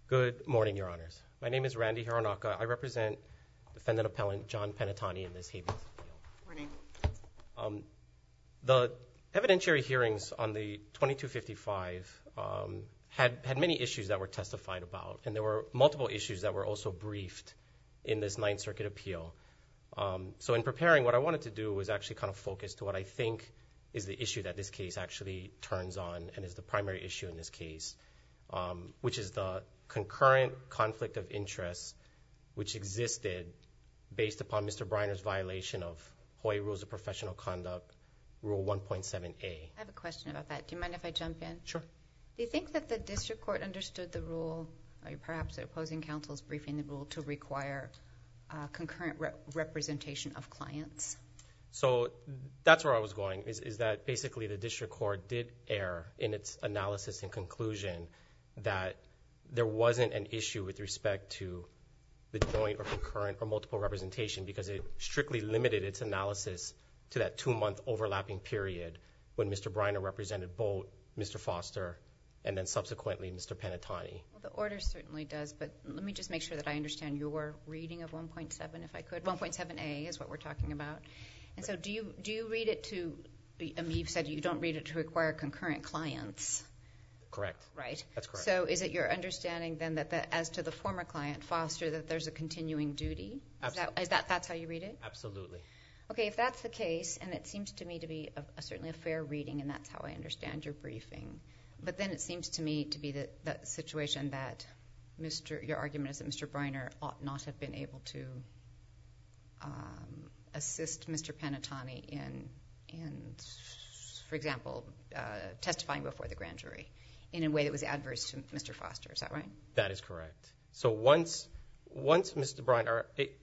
Good morning, Your Honors. My name is Randy Hironaka. I represent defendant appellant John Penatani in this habeas appeal. Morning. The evidentiary hearings on the 2255 had many issues that were testified about, and there were multiple issues that were also briefed in this Ninth Circuit appeal. So in preparing, what I wanted to do was actually kind of focus to what I think is the issue that this case actually turns on and is the primary issue in this case, which is the concurrent conflict of interest which existed based upon Mr. Briner's violation of Hawaii Rules of Professional Conduct, Rule 1.7a. I have a question about that. Do you mind if I jump in? Sure. Do you think that the district court understood the rule, or perhaps the opposing counsel is briefing the rule, to require concurrent representation of clients? So that's where I was going, is that basically the district court did err in its analysis and conclusion that there wasn't an issue with respect to the joint or concurrent or multiple representation because it strictly limited its analysis to that 2-month overlapping period when Mr. Briner represented both Mr. Foster and then subsequently Mr. Penatani. Well, the order certainly does, but let me just make sure that I understand your reading of 1.7, if I could. 1.7a is what we're talking about. And so do you read it to, you've said you don't read it to require concurrent clients. Correct. Right? That's correct. So is it your understanding then that as to the former client, Foster, that there's a continuing duty? Absolutely. That's how you read it? Absolutely. Okay, if that's the case, and it seems to me to be certainly a fair reading, and that's how I understand your briefing, but then it seems to me to be the situation that your argument is that Mr. Briner ought not have been able to assist Mr. Penatani in, for example, testifying before the grand jury in a way that was adverse to Mr. Foster. Is that right? That is correct. So once Mr. Briner,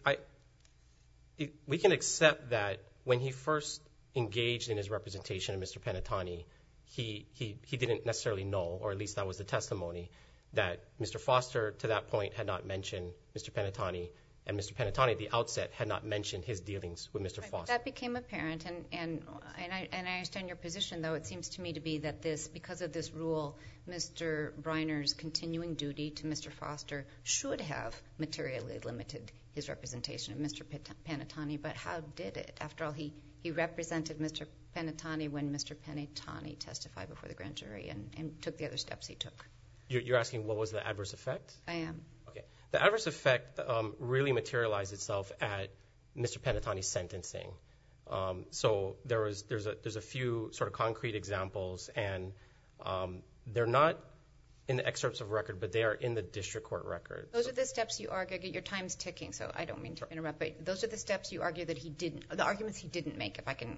we can accept that when he first engaged in his representation of Mr. Penatani, he didn't necessarily know, or at least that was the testimony, that Mr. Foster to that point had not mentioned Mr. Penatani, and Mr. Penatani at the outset had not mentioned his dealings with Mr. Foster. That became apparent, and I understand your position, though it seems to me to be that because of this rule, Mr. Briner's continuing duty to Mr. Foster should have materially limited his representation of Mr. Penatani, but how did it? After all, he represented Mr. Penatani when Mr. Penatani testified before the grand jury and took the other steps he took. You're asking what was the adverse effect? I am. Okay. The adverse effect really materialized itself at Mr. Penatani's sentencing. So there's a few sort of concrete examples, and they're not in the excerpts of record, but they are in the district court record. Those are the steps you argue. Your time's ticking, so I don't mean to interrupt, but those are the steps you argue that he didn't, the arguments he didn't make, if I can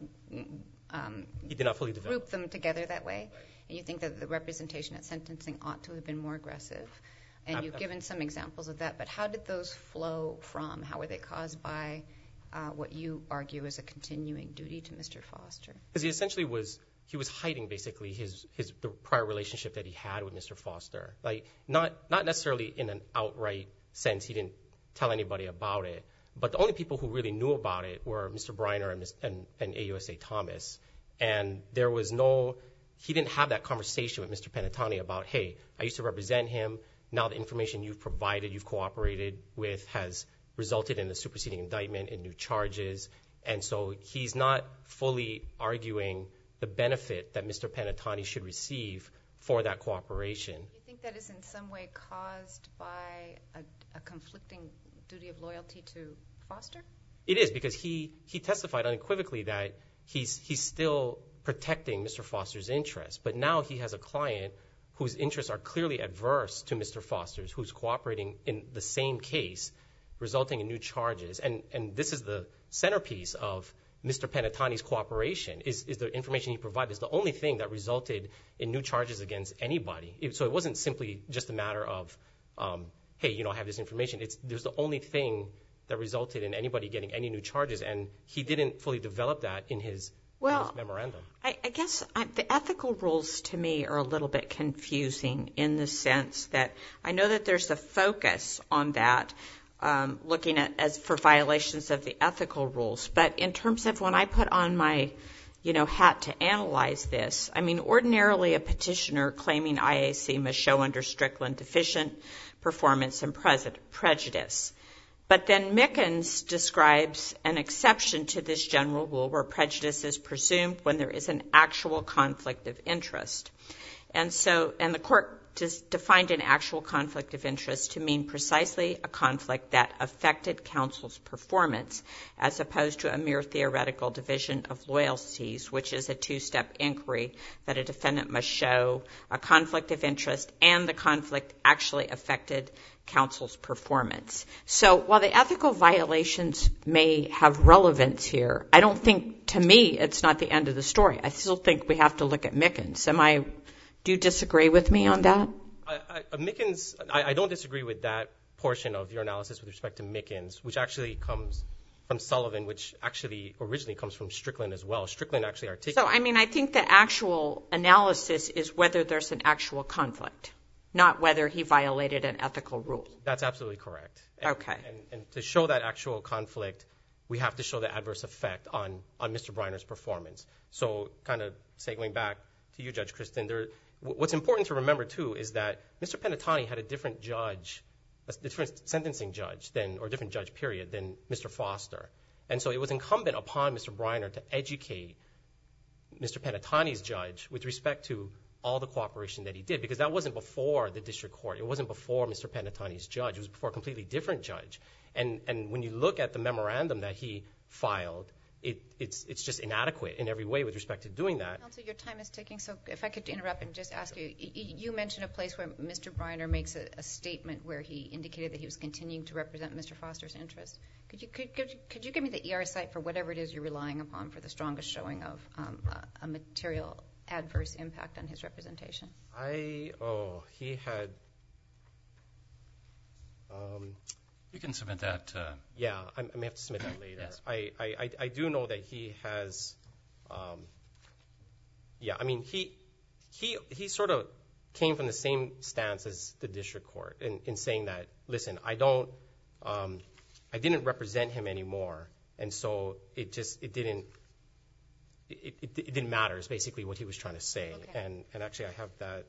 he did not fully develop. Group them together that way, and you think that the representation at sentencing ought to have been more aggressive, and you've given some examples of that, but how did those flow from? How were they caused by what you argue is a continuing duty to Mr. Foster? Because he essentially was hiding basically the prior relationship that he had with Mr. Foster. Like not necessarily in an outright sense, he didn't tell anybody about it, but the only people who really knew about it were Mr. Briner and AUSA Thomas, and he didn't have that conversation with Mr. Penatani about, hey, I used to represent him. Now the information you've provided, you've cooperated with, has resulted in a superseding indictment and new charges. And so he's not fully arguing the benefit that Mr. Penatani should receive for that cooperation. You think that is in some way caused by a conflicting duty of loyalty to Foster? It is, because he testified unequivocally that he's still protecting Mr. Foster's interests, but now he has a client whose interests are clearly adverse to Mr. Foster's, who's cooperating in the same case, resulting in new charges. And this is the centerpiece of Mr. Penatani's cooperation, is the information he provided is the only thing that resulted in new charges against anybody. So it wasn't simply just a matter of, hey, I have this information. There's the only thing that resulted in anybody getting any new charges, and he didn't fully develop that in his memorandum. I guess the ethical rules to me are a little bit confusing in the sense that I know that there's a focus on that, looking at as for violations of the ethical rules. But in terms of when I put on my had to analyze this. I mean, ordinarily a petitioner claiming IAC must show under Strickland deficient performance and prejudice. But then Mickens describes an exception to this general rule where prejudice is presumed when there is an actual conflict of interest. And the court defined an actual conflict of interest to mean precisely a conflict that affected counsel's performance, as opposed to a mere theoretical division of loyalties, which is a two-step inquiry that a defendant must show a conflict of interest and the conflict actually affected counsel's performance. So while the ethical violations may have relevance here, I don't think, to me, it's not the end of the story. I still think we have to look at Mickens. Do you disagree with me on that? Mickens, I don't disagree with that portion of your analysis with respect to Mickens, which actually comes from Sullivan, which actually originally comes from Strickland as well. Strickland actually articulates. So, I think the actual analysis is whether there's an actual conflict, not whether he violated an ethical rule. That's absolutely correct. Okay. And to show that actual conflict, we have to show the adverse effect on Mr. Briner's performance. So kind of segueing back to you, Judge Kristen, what's important to remember, too, is that Mr. Penatani had a different judge, a different sentencing judge or different judge, period, than Mr. Foster. And so it was incumbent upon Mr. Briner to educate Mr. Penatani's judge with respect to all the cooperation that he did, because that wasn't before the district court. It wasn't before Mr. Penatani's judge. It was before a completely different judge. And when you look at the memorandum that he filed, it's just inadequate in every way with respect to doing that. Counsel, your time is ticking, so if I could interrupt and just ask you, you mentioned a place where Mr. Briner makes a statement where he indicated that he was continuing to represent Mr. Foster's interests. Could you give me the ER site for whatever it is you're relying upon for the strongest showing of a material adverse impact on his representation? He had... You can submit that. Yeah, I may have to submit that later. Yes. I do know that he has... he sort of came from the same stance as the district court in saying that, listen, I didn't represent him anymore, and so it didn't matter is basically what he was trying to say. Okay. And actually I have that...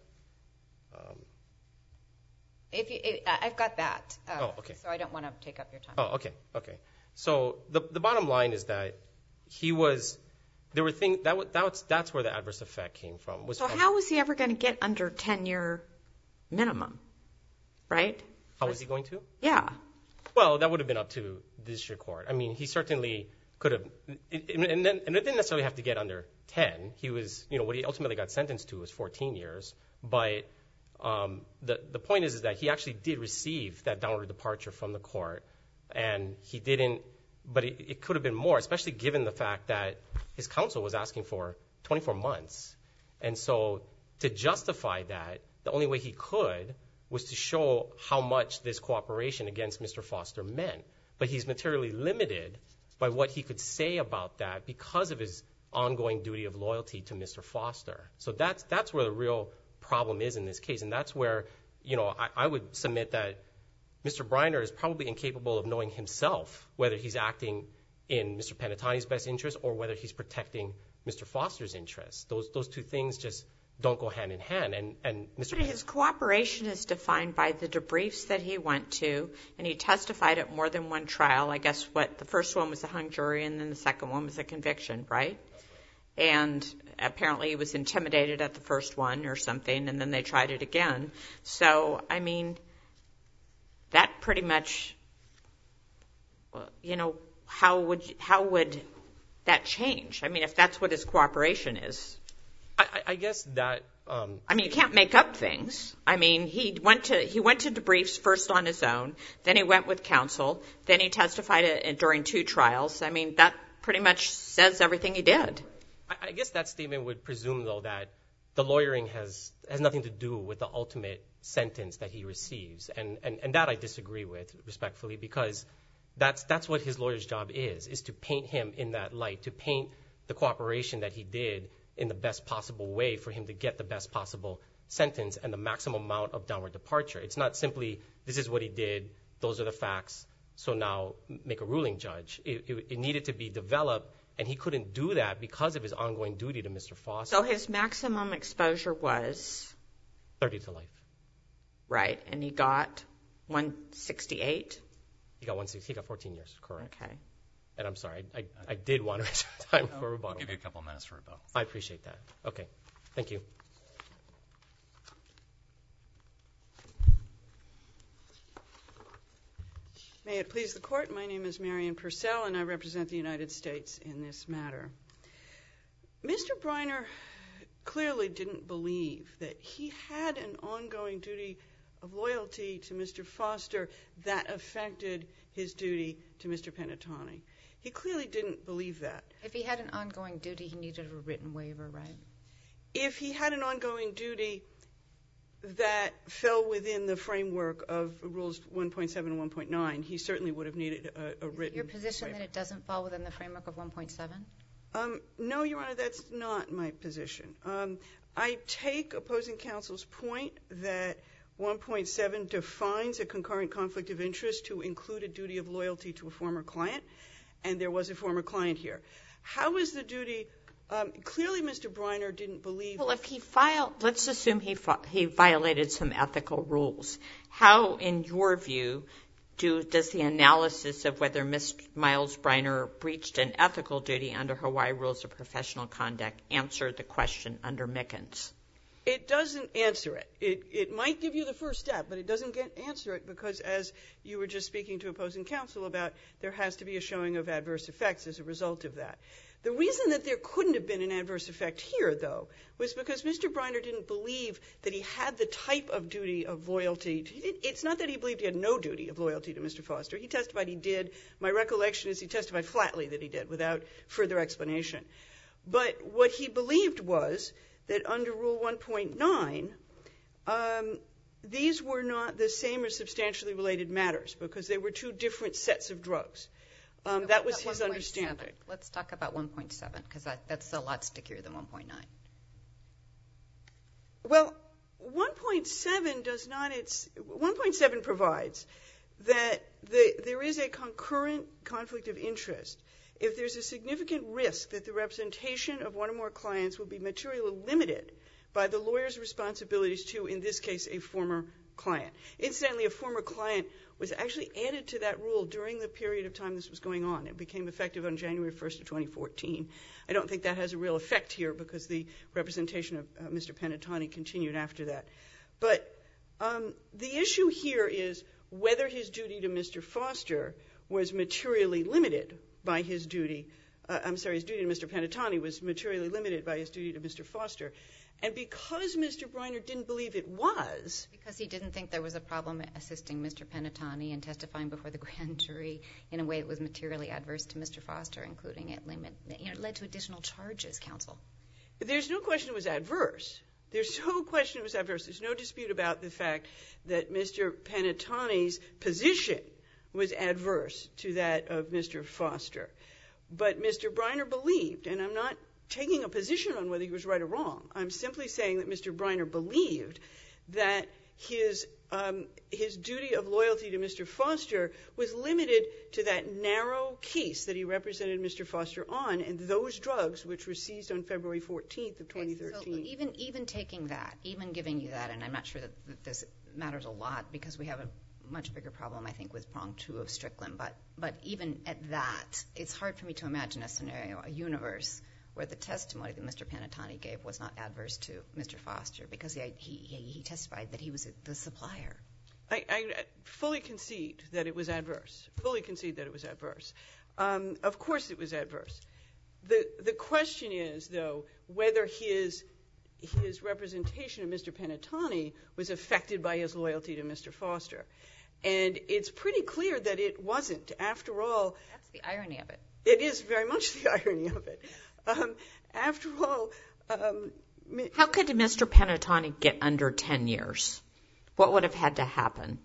I've got that. Okay. So I don't want to take up your time. Okay. So the bottom line is that he was... There were things... That's where the adverse effect came from. So how was he ever going to get under 10-year minimum, right? How was he going to? Yeah. Well, that would have been up to the district court. I mean, he certainly could have... And it didn't necessarily have to get under 10. He was... what he ultimately got sentenced to was 14 years. But the point is that he actually did receive that downward departure from the court. And he didn't... But it could have been more, especially given the fact that his counsel was asking for 24 months. And so to justify that, the only way he could was to show how much this cooperation against Mr. Foster meant. But he's materially limited by what he could say about that because of his ongoing duty of loyalty to Mr. Foster. So that's where the real problem is in this case. And that's where, I would submit that Mr. Briner is probably incapable of knowing himself whether he's acting in Mr. Penatani's best interest or whether he's protecting Mr. Foster's interests. Those two things just don't go hand in hand. And Mr. But his cooperation is defined by the debriefs that he went to, and he testified at more than one trial. I guess the first one was a hung jury, and then the second one was a conviction, right? And apparently he was intimidated at the first one or something, and then they tried it again. So, I mean, that pretty much, how would that change? I mean, if that's what his cooperation is. I guess that... I mean, you can't make up things. I mean, he went to debriefs first on his own, then he went with counsel, then he testified during 2 trials. I mean, that pretty much says everything he did. I guess that statement would presume, though, that the lawyering has nothing to do with the ultimate sentence that he receives. And that I disagree with, respectfully, because that's what his lawyer's job is to paint him in that light, to paint the cooperation that he did in the best possible way for him to get the best possible sentence and the maximum amount of downward departure. It's not simply, this is what he did, those are the facts, so now make a ruling, judge. It needed to be developed And he couldn't do that because of his ongoing duty to Mr. Foster. So his maximum exposure was? 30 to life. Right, and he got 168? He got 160. He got 14 years, correct. Okay. And I'm sorry, I did want to reserve time for rebuttal. I'll give you a couple minutes for rebuttal. I appreciate that. Okay, thank you. May it please the Court, my name is Marion Purcell, and I represent the United States in this matter. Mr. Briner clearly didn't believe that he had an ongoing duty of loyalty to Mr. Foster that affected his duty to Mr. Penatoni. He clearly didn't believe that. If he had an ongoing duty, he needed a written waiver, right? If he had an ongoing duty that fell within the framework of Rules 1.7 and 1.9, he certainly would have needed a written Your position waiver. that it doesn't fall within the framework of 1.7? No, Your Honor, that's not my position. I take opposing counsel's point that 1.7 defines a concurrent conflict of interest to include a duty of loyalty to a former client, and there was a former client here. How is the duty? Clearly, Mr. Briner didn't believe. Well, if he filed, let's assume he violated some ethical rules. How, in your view, does the analysis of whether Mr. Miles Briner breached an ethical duty under Hawaii Rules of Professional Conduct answer the question under Mickens? It doesn't answer it. It might give you the first step, but it doesn't answer it because, as you were just speaking to opposing counsel about, there has to be a showing of adverse effects as a result of that. The reason that there couldn't have been an adverse effect here, though, was because Mr. Briner didn't believe that he had the type of duty of loyalty. It's not that he believed he had no duty of loyalty to Mr. Foster. He testified he did. My recollection is he testified flatly that he did without further explanation. But what he believed was that under Rule 1.9, these were not the same or substantially related matters because they were two different sets of drugs. That was his understanding. Let's talk about 1.7 because that's a lot stickier than 1.9. Well, 1.7 does not. 1.7 provides that there is a concurrent conflict of interest if there's a significant risk that the representation of one or more clients will be materially limited by the lawyer's responsibilities to, in this case, a former client. Incidentally, a former client was actually added to that rule during the period of time this was going on. It became effective on January 1st of 2014. I don't think that has a real effect here because the representation of Mr. Penatoni continued after that. But the issue here is whether his duty to Mr. Foster was materially limited by his duty. His duty to Mr. Penatoni was materially limited by his duty to Mr. Foster. And because Mr. Briner didn't believe it was... Because he didn't think there was a problem assisting Mr. Penatoni and testifying before the grand jury in a way that was materially adverse to Mr. Foster, including it led to additional charges, counsel. There's no question it was adverse. There's no question it was adverse. There's no dispute about the fact that Mr. Penatoni's position was adverse to that of Mr. Foster. But Mr. Briner believed, and I'm not taking a position on whether he was right or wrong. I'm simply saying that Mr. Briner believed that his duty of loyalty to Mr. Foster was limited to that narrow case that he represented Mr. Foster on and those drugs which were seized on February 14th of 2013. So even taking that, even giving you that, and I'm not sure that this matters a lot because we have a much bigger problem, I think, with prong 2 of Strickland. But even at that, it's hard for me to imagine a scenario, a universe, where the testimony that Mr. Penatoni gave was not adverse to Mr. Foster because he testified that he was the supplier. I fully concede that it was adverse. Of course it was adverse. The question is, though, whether his representation of Mr. Penatoni was affected by his loyalty to Mr. Foster. And it's pretty clear that it wasn't. After all... That's the irony of it. It is very much the irony of it. After all... How could Mr. Penatoni get under 10 years? What would have had to happen?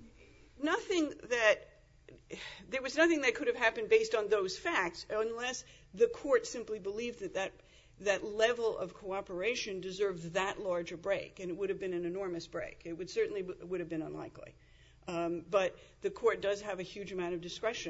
There was nothing that could have happened based on those facts unless the court simply believed that level of cooperation deserved that large a break, and it would have been an enormous break. It certainly would have been unlikely. But the court does have a huge amount of discretion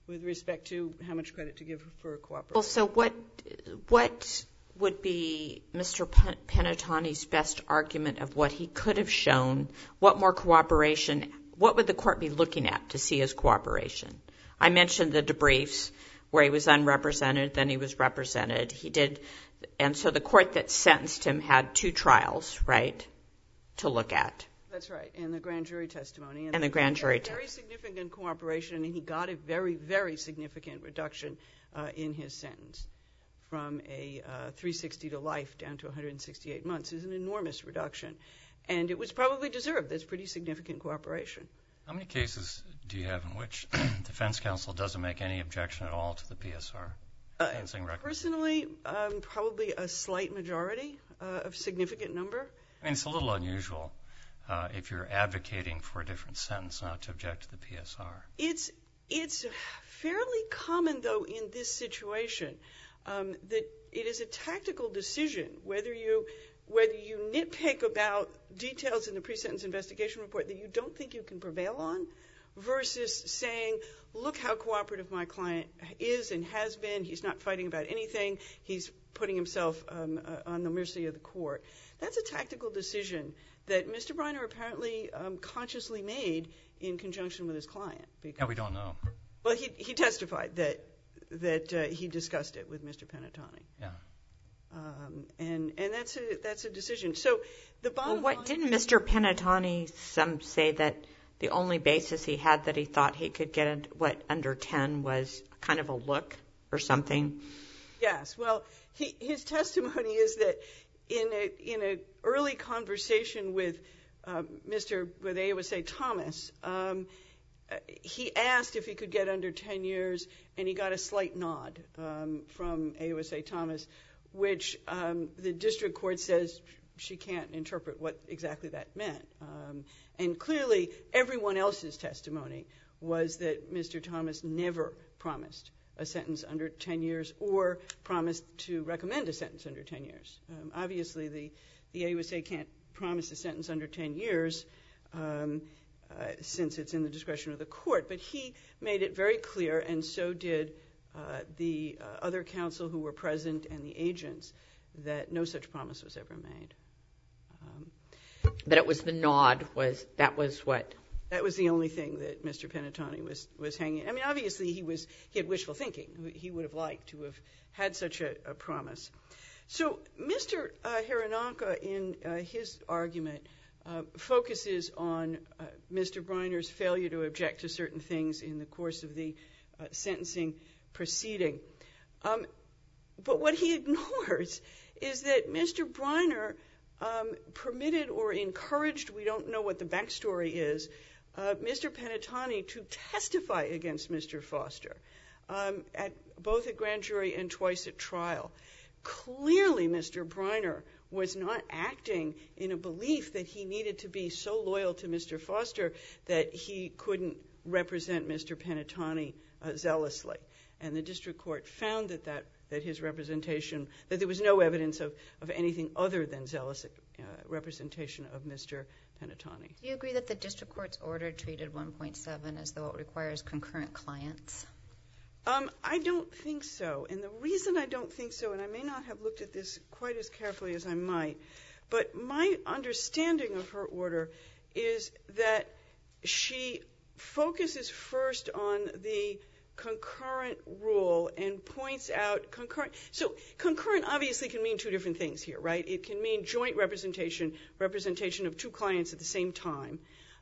with respect to how much credit to give for cooperation. Well, so what would be Mr. Penatoni's best argument of what he could have shown? What more cooperation? What would the court be looking at to see his cooperation? I mentioned the debriefs where he was unrepresented, then he was represented. And so the court that sentenced him had 2 trials, right, to look at. That's right, and the grand jury testimony. And the grand jury testimony. Very significant cooperation, and he got a very, very significant reduction in his sentence from a 360 to life down to 168 months. It's an enormous reduction, and it was probably deserved. That's pretty significant cooperation. How many cases do you have in which defense counsel doesn't make any objection at all to the PSR? Personally, probably a slight majority, a significant number. I mean, it's a little unusual if you're advocating for a different sentence not to object to the PSR. It's fairly common, though, in this situation that it is a tactical decision whether you nitpick about details in the pre-sentence investigation report that you don't think you can prevail on versus saying, look how cooperative my client is and has been. He's not fighting about anything. He's putting himself on the mercy of the court. That's a tactical decision that Mr. Briner apparently consciously made in conjunction with his client. Yeah, we don't know. Well, he testified that he discussed it with Mr. Penatoni. Yeah. And that's a decision. So the bottom line... Didn't Mr. Penatoni say that the only basis he had that he thought he could get under 10 was kind of a look or something? Yes. Well, his testimony is that in an early conversation with AUSA Thomas, he asked if he could get under 10 years, and he got a slight nod from AUSA Thomas, which the district court says she can't interpret what exactly that meant. And clearly, everyone else's testimony was that Mr. Thomas never promised a sentence under 10 years or promised to recommend a sentence under 10 years. Obviously, the AUSA can't promise a sentence under 10 years since it's in the discretion of the court, but he made it very clear, and so did the other counsel who were present and the agents, that no such promise was ever made. But it was the nod, that was what? That was the only thing that Mr. Penatoni was hanging. I mean, obviously, he had wishful thinking. He would have liked to have had such a promise. So Mr. Hironaka, in his argument, focuses on Mr. Briner's failure to object to certain things in the course of the sentencing proceeding. But what he ignores is that Mr. Briner permitted or encouraged, we don't know what the backstory is, Mr. Penatoni to testify against Mr. Foster, both at grand jury and twice at trial. Clearly, Mr. Briner was not acting in a belief that he needed to be so loyal to Mr. Foster that he couldn't represent Mr. Penatoni zealously. And the district court found that his representation, that there was no evidence of anything other than zealous representation of Mr. Penatoni. Do you agree that the district court's order treated 1.7 as though it requires concurrent clients? I don't think so. And the reason I don't think so, and I may not have looked at this quite as carefully as I might, but my understanding of her order is that she focuses first on the concurrent rule and points out concurrent. So concurrent obviously can mean 2 different things here, right? It can mean joint representation of 2 clients at the same time,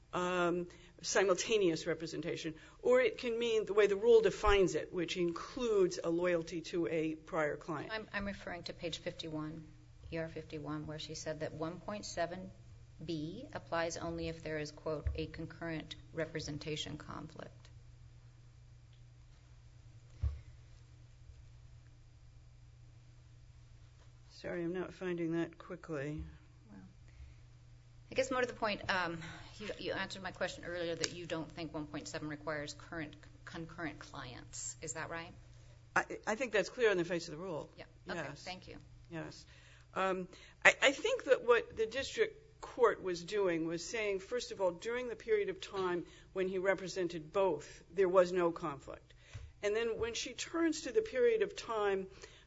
simultaneous representation, or it can mean the way the rule defines it, which includes a loyalty to a prior client. I'm referring to page 51, ER 51, where she said that 1.7b applies only if there is, quote, a concurrent representation conflict. Sorry, I'm not finding that quickly. Well, I guess more to the point, you answered my question earlier that you don't think 1.7 requires concurrent clients. Is that right? I think that's clear on the face of the rule. Yeah. Okay, yes. Thank you. Yes. I think that what the district court was doing was saying, first of all, during the period of time when he represented both, there was no conflict. And then when she turns to the period of time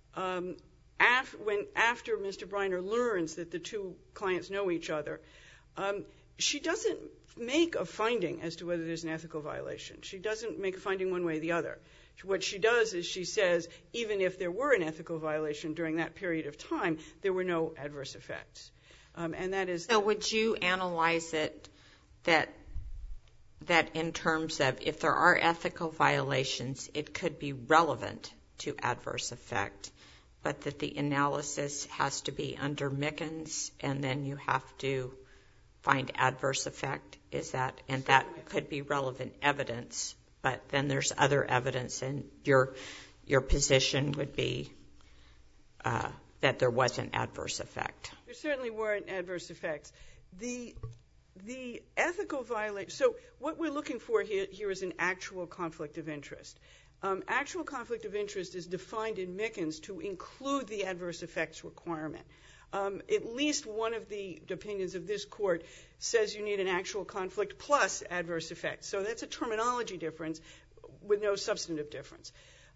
after Mr. Briner learns that the two clients know each other, she doesn't make a finding as to whether there's an ethical violation. She doesn't make a finding one way or the other. What she does is she says, even if there were an ethical violation during that period of time, there were no adverse effects. And that is... So would you analyze it that in terms of if there are ethical violations, it could be relevant to adverse effect, but that the analysis has to be under Mickens and then you have to find adverse effect? Is that, and that could be relevant evidence, but then there's other evidence, and your position would be that there wasn't adverse effect. There certainly weren't adverse effects. The ethical violation, so what we're looking for here is an actual conflict of interest. Actual conflict of interest is defined in Mickens to include the adverse effects requirement. At least one of the opinions of this court says you need an actual conflict plus adverse effects. So that's a terminology difference with no substantive difference.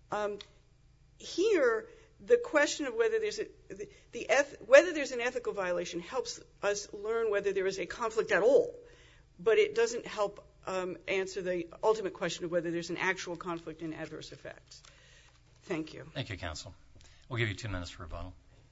Here, the question of whether there's an ethical violation helps us learn whether there is a conflict at all, but it doesn't help answer the ultimate question of whether there's an actual conflict in adverse effects. Thank you. Thank you, counsel. We'll give you 2 minutes for rebuttal.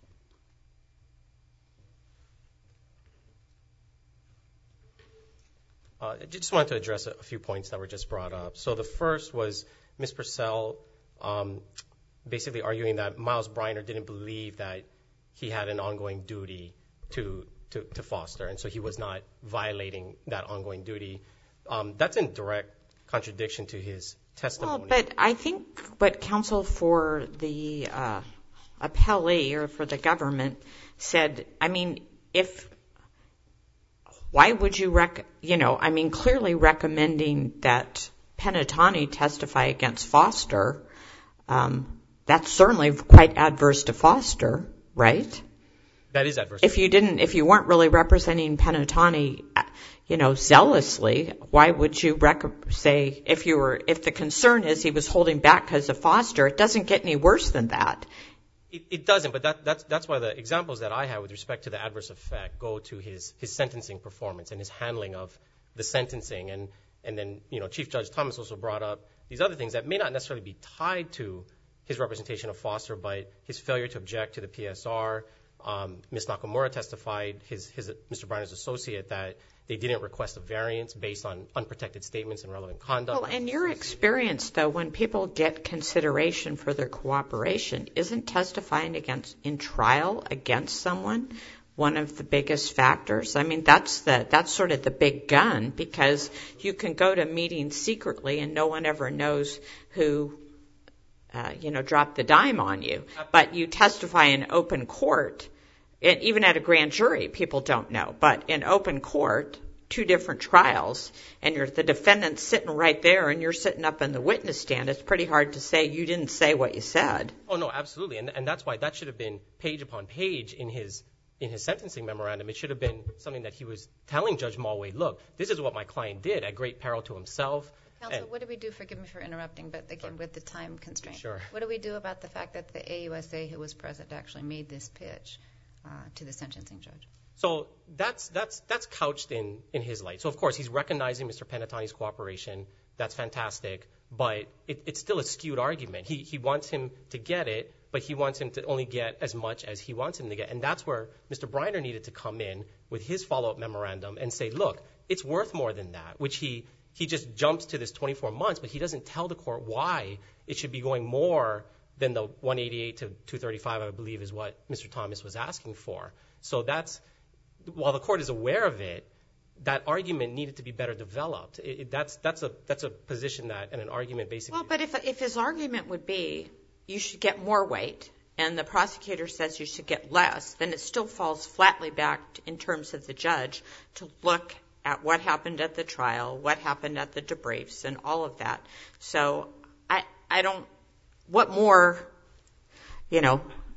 I just wanted to address a few points that were just brought up. So the first was Ms. Purcell basically arguing that Miles Briner didn't believe that he had an ongoing duty to foster, and so he was not violating that ongoing duty. That's in direct contradiction to his testimony. Well, but I think what counsel for the appellee or for the government said, I mean, why would you clearly recommending that Penatoni testify against Foster, that's certainly quite adverse to Foster, right? That is adverse. If you weren't really representing Penatoni, zealously, why would you say if the concern is he was holding back because of Foster, it doesn't get any worse than that. It doesn't, but that's why the examples that I have with respect to the adverse effect go to his sentencing performance and his handling of the sentencing. And then, Chief Judge Thomas also brought up these other things that may not necessarily be tied to his representation of Foster, but his failure to object to the PSR. Ms. Nakamura testified, Mr. Briner's associate, that they didn't request a variance based on unprotected statements and relevant conduct. Well, in your experience, though, when people get consideration for their cooperation, isn't testifying in trial against someone one of the biggest factors? I mean, that's sort of the big gun, because you can go to meetings secretly and no one ever knows who, dropped the dime on you. But you testify in open court. And even at a grand jury, people don't know. But in open court, 2 different trials, and the defendant's sitting right there and you're sitting up in the witness stand, it's pretty hard to say you didn't say what you said. Oh, no, absolutely. And that's why that should have been page upon page in his sentencing memorandum. It should have been something that he was telling Judge Mulway, look, this is what my client did at great peril to himself. Counsel, what do we do, forgive me for interrupting, but again, with the time constraint. Sure. What do we do about the fact that the AUSA who was present actually made this pitch to the sentencing judge? So that's couched in his light. So, of course, he's recognizing Mr. Penatoni's cooperation. That's fantastic. But it's still a skewed argument. He wants him to get it, but he wants him to only get as much as he wants him to get. And that's where Mr. Briner needed to come in with his follow-up memorandum and say, look, it's worth more than that, which he just jumps to this 24 months, but he doesn't tell the court why it should be going more than the 188 to 235, I believe, is what Mr. Thomas was asking for. So while the court is aware of it, that argument needed to be better developed. That's a position that, and an argument basically. Well, but if his argument would be you should get more weight, and the prosecutor says you should get less, then it still falls flatly back in terms of the judge to look at what happened at the trial, what happened at the debriefs, and all of that. So I don't. What more,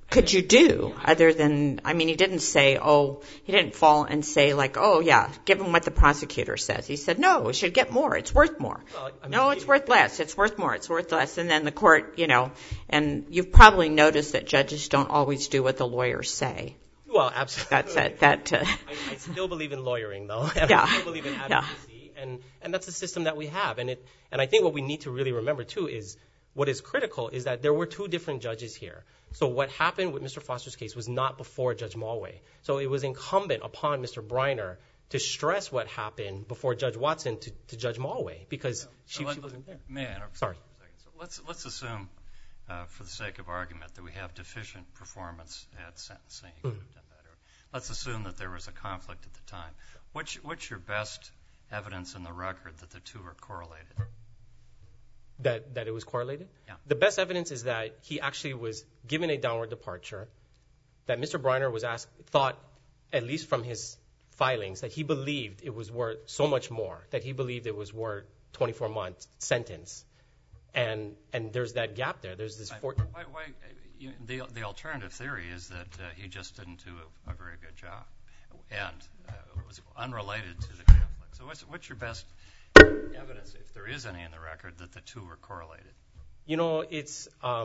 could you do other than, I mean, he didn't say, he didn't fall and say like, give him what the prosecutor says. He said, no, it should get more. It's worth more. Well, I mean, no, it's worth less. It's worth more. It's worth less. And then the court, and you've probably noticed that judges don't always do what the lawyers say. Well, absolutely. That's it. I still believe in lawyering, though. And I still believe in advocacy. Yeah. And that's the system that we have. And I think what we need to really remember, too, is what is critical is that there were two different judges here. So what happened with Mr. Foster's case was not before Judge Mulway. So it was incumbent upon Mr. Briner to stress what happened before Judge Watson to Judge Mulway because she wasn't there. May I interrupt? Sorry. So let's assume, for the sake of argument, that we have deficient performance at sentencing. He could have done better. Let's assume that there was a conflict at the time. What's your best evidence in the record that the two are correlated? That it was correlated? Yeah. The best evidence is that he actually was given a downward departure, that Mr. Briner thought, at least from his filings, that he believed it was worth so much more, that he believed it was worth 24-month sentence. And there's that gap there. There's this... The alternative theory is that he just didn't do a very good job and was unrelated to the conflict. So what's your best evidence, if there is any in the record, that the two were correlated? It's...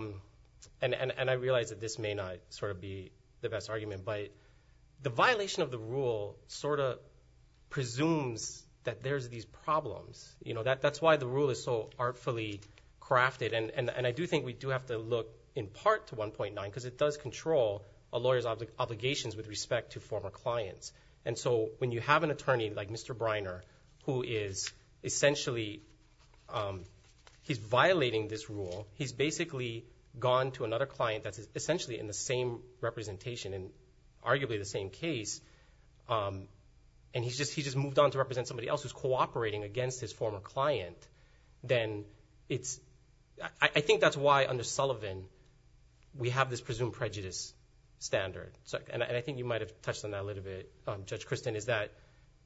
And I realize that this may not sort of be the best argument, but the violation of the rule sort of presumes that there's these problems. That's why the rule is so artfully crafted. And I do think we do have to look in part to 1.9 because it does control a lawyer's obligations with respect to former clients. And so when you have an attorney like Mr. Briner who is essentially, he's violating this rule, he's basically gone to another client that's essentially in the same representation and arguably the same case, and he just moved on to represent somebody else who's cooperating against his former client, then it's... I think that's why under Sullivan we have this presumed prejudice standard. So, and I think you might have touched on that a little bit, Judge Kristen, is that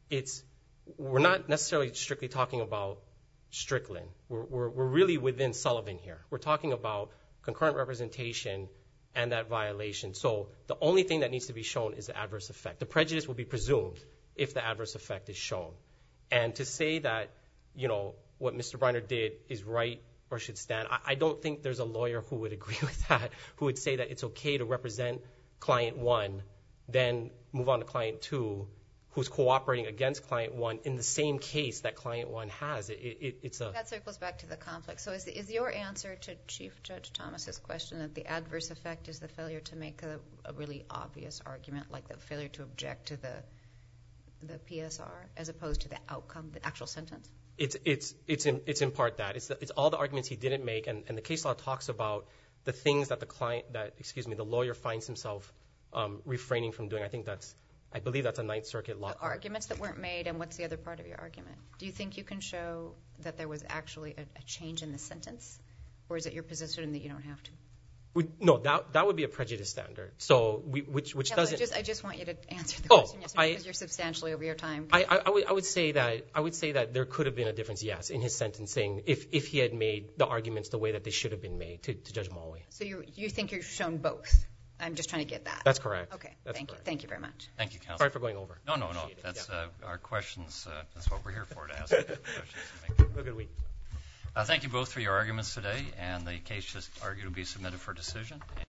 we're not necessarily strictly talking about Strickland. We're really within Sullivan here. We're talking about concurrent representation and that violation. So the only thing that needs to be shown is the adverse effect. The prejudice will be presumed if the adverse effect is shown. And to say that, what Mr. Briner did is right or should stand, I don't think there's a lawyer who would agree with that, who would say that it's okay to represent client one, then move on to client two, who's cooperating against client one in the same case that client one has. That circles back to the conflict. So is your answer to Chief Judge Thomas's question that the adverse effect is the failure to make a really obvious argument, like the failure to object to the PSR, as opposed to the outcome, the actual sentence? It's in part that. It's all the arguments he didn't make, and the case law talks about the things that the lawyer finds himself refraining from doing. I believe that's a Ninth Circuit law. The arguments that weren't made, and what's the other part of your argument? Do you think you can show that there was actually a change in the sentence, or is it your position that you don't have to? No, that would be a prejudice standard. So which doesn't. I just want you to answer the question, because you're substantially over your time. I would say that there could have been a difference, yes, in his sentencing if he had made the arguments the way that they should have been made to Judge Mulway. So you think you've shown both? I'm just trying to get that. That's correct. Okay, thank you. Thank you very much. Thank you, Counsel. Sorry for going over. No. That's our questions. That's what we're here for, to ask questions. Have a good week. Thank you both for your arguments today, and the case just argued to be submitted for decision.